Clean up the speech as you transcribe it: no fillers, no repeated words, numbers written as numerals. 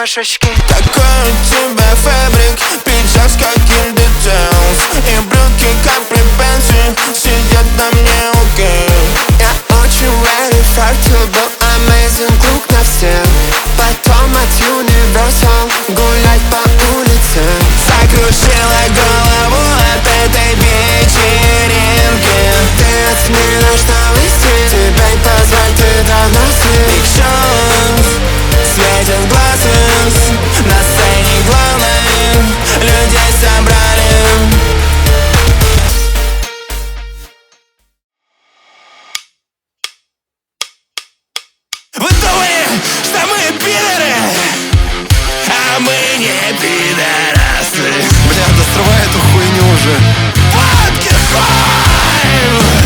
кошечки. Какой у тебя фабрик, пиджак с каким details, и брюки как при пенсии сидят на мне, окей. Я очень ready for to был amazing look на всех. Потом от Universal гулять по улице. Закружила голову от этой вечеринки. Ты отменишь новый стиль, теперь позволь, ты давно Big слив. Shows, светят глаза, на сцене главной людей собрали. Вы думали, что мы пидоры? А мы не пидорасы. Бля, да срывай эту хуйню уже. Pumpkin Five!